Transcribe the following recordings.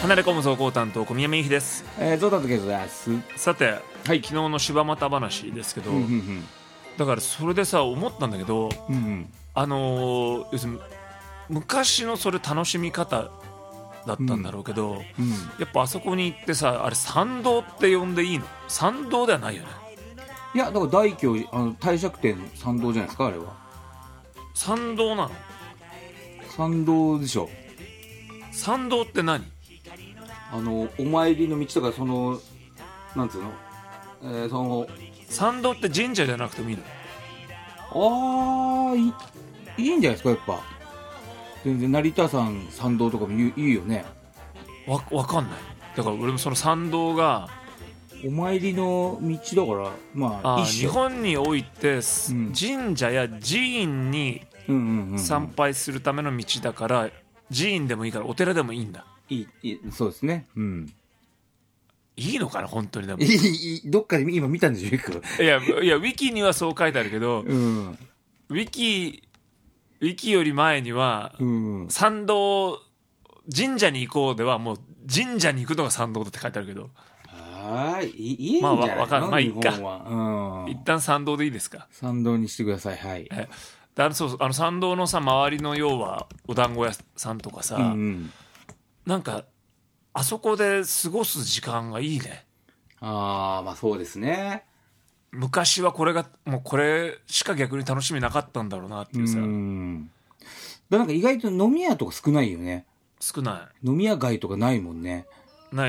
離れ込む走行担当小宮山由紀です。 ゾウタとケイトです。 さて、 はい、 昨日の柴又話ですけど、だからそれでさ思ったんだけど、要するに昔のそれ楽しみ方だったんだろうけど、やっぱあそこに行ってさ、あれ参道って呼んでいいの？参道ではないよね。 いやだから大教帝釈天参道じゃないですか、あれは。 参道なの？ 参道でしょ。 参道って何？ お参りの道とか、そのなんつうの、その参道って神社じゃなくてもいいの？いいんじゃないですか、やっぱ。全然成田山参道とかもいいよね。 わかんない。だから俺もその参道がお参りの道だから、まあ日本において、神社や寺院に参拝するための道だから、寺院でもいいからお寺でもいいんだ。 そうですね。 いいのかな本当に。でもどっかで今見たんでしょ。 いやウィキにはそう書いてあるけど、ウィキより前には、参道神社に行こうではもう神社に行くのが参道だって書いてあるけど、 いいんじゃないの？ わかんない。まあいいか。一旦参道でいいですか？ 参道にしてください。はい。 そう参道のさ周りの要はお団子屋さんとかさ、なんかあそこで過ごす時間がいいね。 まあそうですね。 昔はこれがもうこれしか逆に楽しみなかったんだろうなっていうさ。 なんか意外と飲み屋とか少ないよね。 少ない。 飲み屋街とかないもんね。 ない。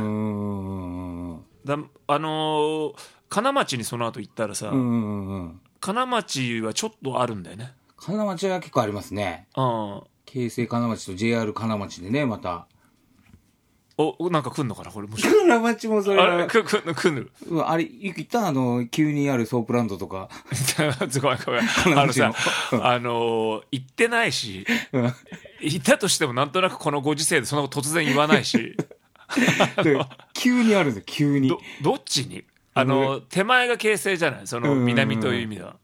金町にその後行ったらさ、金町はちょっとあるんだよね。 金町は結構ありますね。京成金町と JR 金町でね、また。 なんか来んのかなこれ。 金町もそれは。 来る。 あれ、行った急にあるソープランドとか。 ごめん。行ってないし、行ったとしてもなんとなくこのご時世でそんなこと突然言わないし。 急にあるんですよ、急に。 どっちに手前が京成じゃない、その南という意味では。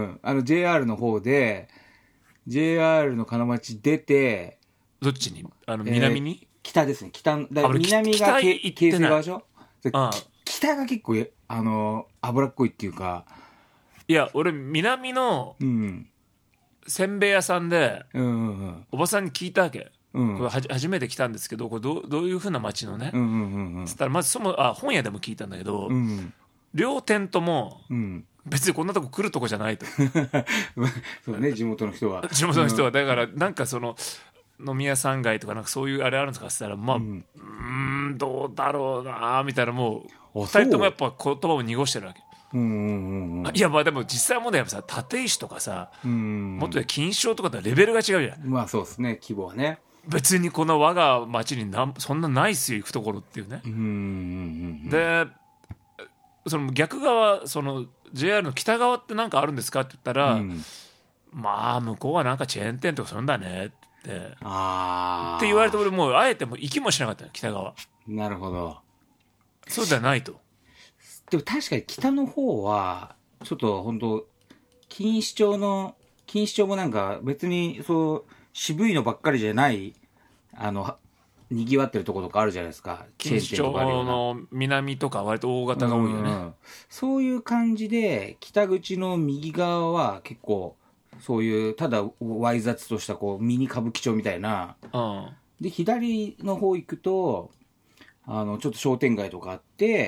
JR の方で、JR の金町出て、 どっちに南に北ですね。南が京成側でしょ。北が結構脂っこいっていうか。 いや俺南のせんべい屋さんでおばさんに聞いたわけ。これ初めて来たんですけど、これどういう風な街のね、つったらまず本屋でも聞いたんだけど、両店とも別にこんなとこ来るとこじゃないと。 そうね、地元の人はだからなんかその飲み屋さん街とかなんかそういうあれあるんですかって言ったら、どうだろうなみたいな、もう2人ともやっぱ言葉を濁してるわけ。いやまあでも実際もね、やっぱさ立石とかさ、もっと錦糸町とかとレベルが違うじゃん。 まあそうですね、規模はね。 別にこの我が町にそんなないっすよ行くところっていうね。でその逆側、その JR の北側って何かあるんですかって言ったら、まあ向こうはなんかチェーン店とかそんだねって言われて、俺もうあえても行きもしなかったよ、北側。 なるほど。 そうではないと。 でも確かに北の方はちょっと本当錦糸町もなんか別にそう渋いのばっかりじゃない、にぎわってるところとかあるじゃないですか。 錦糸町の南とか割と大型が多いよね。 そういう感じで北口の右側は結構そういうただわい雑としたこうミニ歌舞伎町みたいな、で左の方行くとちょっと商店街とかあって、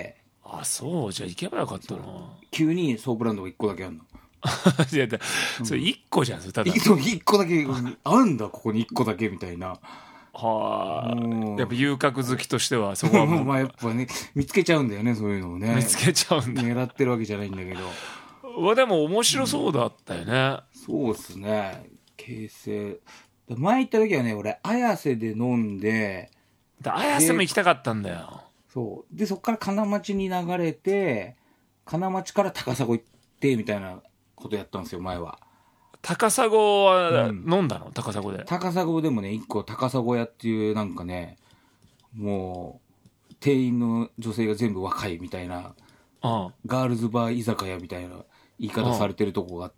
そうじゃあ行けばよかったな。 急にソープランドが1個だけあるの。 いやそれ1個じゃん、それただ 1個だけあんだ、ここに1個だけみたいな。 やっぱ遊郭好きとしてはそこはもうまあやっぱね見つけちゃうんだよね、そういうのをね。 見つけちゃうんだ。 狙ってるわけじゃないんだけど。 でも面白そうだったよね。 そうっすね。京成前行った時はね、俺綾瀬で飲んで、 綾瀬も行きたかったんだよ。 そうでそっから金町に流れて、金町から高砂行ってみたいなことやったんですよ、前は。 高砂は飲んだの？高砂で。 高砂でもね、1個高砂屋っていうなんかね、もう店員の女性が全部若いみたいな、ガールズバー居酒屋みたいな言い方されてるとこがあって、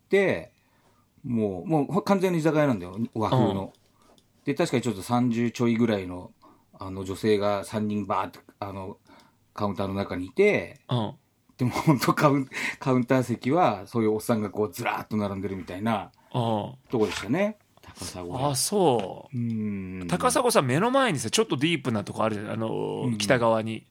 もう完全に居酒屋なんだよ、和風の。で確かにちょっと30ちょいぐらいの女性が3人バーってカウンターの中にいて、 うん、 でも本当カウンター席はそういうおっさんがこうずらーっと並んでるみたいなとこでしたね。高砂。 あ、そう。高砂さん目の前にさちょっとディープなとこあるじゃん、北側に。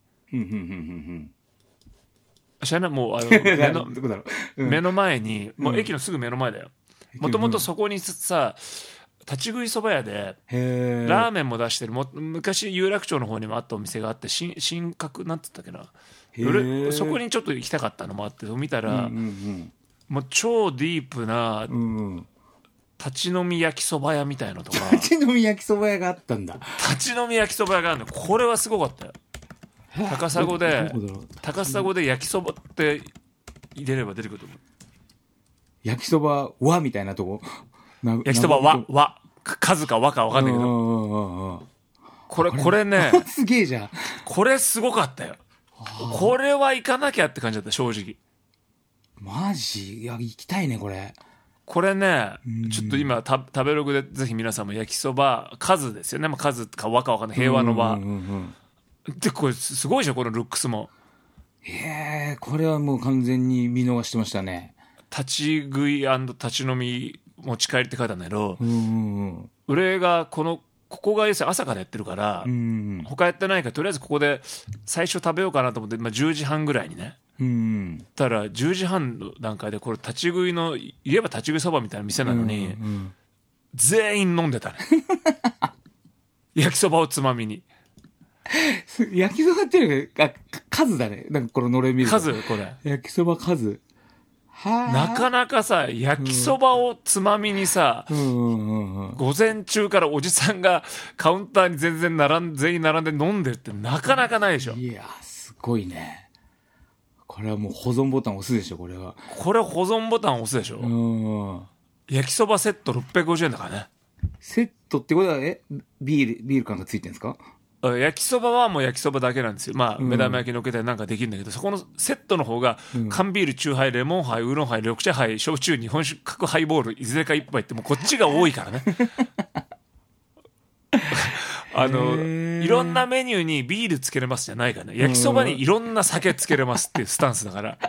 知らない、もう目の前に、もう駅のすぐ目の前だよ。もともとそこにさ立ち食いそば屋でラーメンも出してる、昔有楽町の方にもあったお店があって、新格なんて言ったっけな、そこにちょっと行きたかったのもあって、見たら、もう超ディープな、立ち飲み焼きそば屋みたいなとか立ち飲み焼きそば屋があったんだ。 立ち飲み焼きそば屋があるの。これはすごかったよ。高砂で焼きそばって入れれば出てくると思う。 焼きそば和みたいなとこ。 焼きそば和数か和か分かんないけど、これねすげえじゃん。 これすごかったよ。これは行かなきゃって感じだった、正直。 マジ？いや、行きたいね、これ。 これね、ちょっと今食べログでぜひ皆さんも焼きそば数ですよね、数か和か分かんない、平和の和で、これすごいじゃん、このルックスも。 これはもう完全に見逃してましたね。 立ち食い&立ち飲み持ち帰りって書いてあるんだけど、俺がここが要するに朝からやってるから、他やってないからとりあえずここで最初食べようかなと思って、10時半ぐらいにね、たら10時半の段階でこれ立ち食いの言えば立ち食いそばみたいな店なのに、全員飲んでたね焼きそばをつまみに。 焼きそばっていうか数だね、なんかこののれん見ると数、これ焼きそば数なかなかさ、焼きそばをつまみにさ、午前中からおじさんがカウンターに全員並んで飲んでるってなかなかないでしょ。 いやすごいね。これはもう保存ボタン押すでしょ。これは保存ボタン押すでしょ。焼きそばセット650円だからね。 セットってことはビール缶がついてるんですか？ 焼きそばはもう焼きそばだけなんですよ。目玉焼きのっけたりなんかできるんだけど、そこのセットの方が缶ビール、チューハイ、レモンハイ、ウーロンハイ、緑茶ハイ、焼酎、日本酒、各ハイボールいずれか一杯って、もうこっちが多いからねいろんなメニューにビールつけれますじゃないからね。焼きそばにいろんな酒つけれますっていうスタンスだから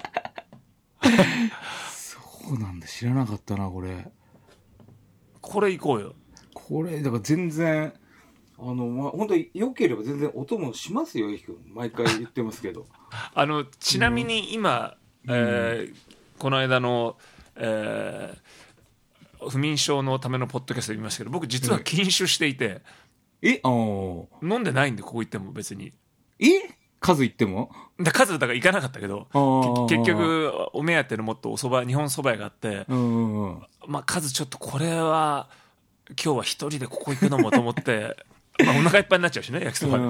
そうなんだ、知らなかったな。これ行こうよ。 これだから全然本当に良ければ全然音もしますよ、毎回言ってますけどちなみに今、この間の、不眠症のためのポッドキャストで言いましたけど、僕実は禁酒していて、飲んでないんで、ここ行っても別に。 数行っても数だから行かなかったけど、結局お目当てのもっと日本そば屋があって、数ちょっとこれは今日は一人でここ行くのもと思ってお腹いっぱいになっちゃうしね、焼きそばで。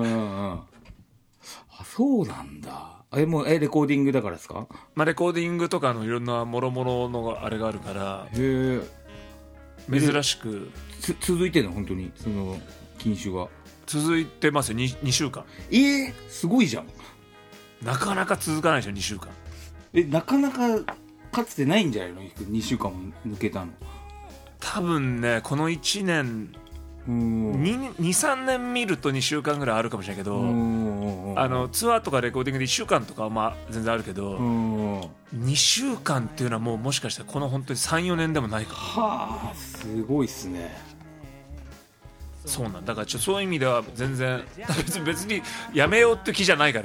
そうなんだ。もうレコーディングだからですか？ レコーディングとかいろんなもろもろのあれがあるから、珍しく続いてるの？本当にその禁酒が続いてますよ。2週間。 すごいじゃん。 なかなか続かないでしょ、2週間。 なかなかかつてないんじゃないの？2週間も抜けたの。 多分ね、この1年2、3年見ると2週間ぐらいあるかもしれないけど、ツアーとかレコーディングで1週間とかは全然あるけど、2週間っていうのはもしかしたらこの本当に 3,4 年でもないかも。 すごいっすね。 そうなんだから、そういう意味では全然別にやめようって気じゃないから、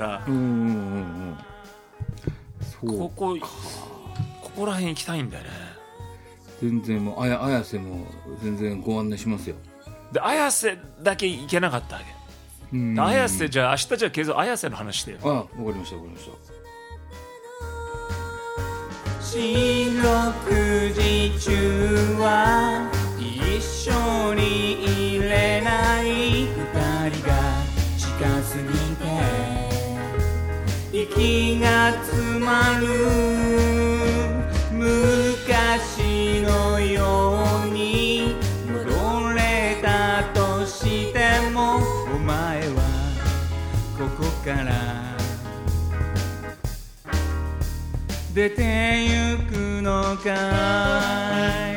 ここら辺行きたいんだよね。全然もう綾瀬も全然ご案内しますよ。 で綾瀬だけ行けなかったわけ。綾瀬、じゃあ明日継続綾瀬の話してよ。 わかりました。 四六時中は一緒にいれない二人が近すぎて息が詰まる。昔のように戻れたとしても、お前はここから出てゆくのかい。